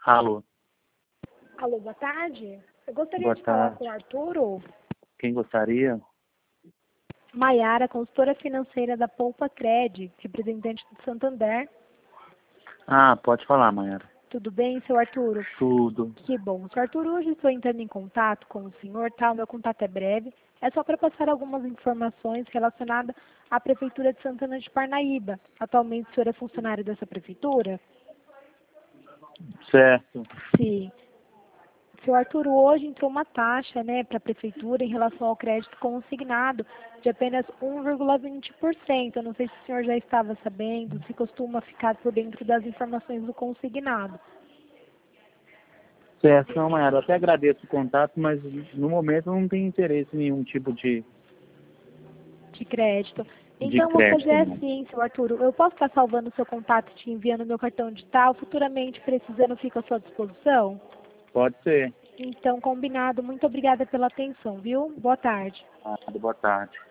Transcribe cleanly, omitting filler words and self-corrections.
Alô, Alô, boa tarde. Eu gostaria boa de falar tarde. com o Arturo. Quem gostaria? Maiara, consultora financeira da Poupa Cred, representante do Santander. Ah, pode falar, Mayara. Tudo bem, seu Arturo? Tudo. Que bom. Seu Arturo, hoje estou entrando em contato com o senhor, tá? O meu contato é breve. É só para passar algumas informações relacionadas à Prefeitura de Santana de Parnaíba. Atualmente, o senhor é funcionário dessa prefeitura? Certo. Sim. Seu Arturo, hoje entrou uma taxa, né, para a prefeitura em relação ao crédito consignado de apenas 1,20%. Eu não sei se o senhor já estava sabendo, se costuma ficar por dentro das informações do consignado. Certo, não, Mayara, eu até agradeço o contato, mas no momento eu não tenho interesse em nenhum tipo De crédito. de Então, vou fazer crédito, não. assim, seu Arturo. Eu posso estar salvando o seu contato e te enviando meu cartão digital? Futuramente, precisando, fico à sua disposição? Pode ser. Então, combinado. Muito obrigada pela atenção, viu? Boa tarde. Ah, boa tarde.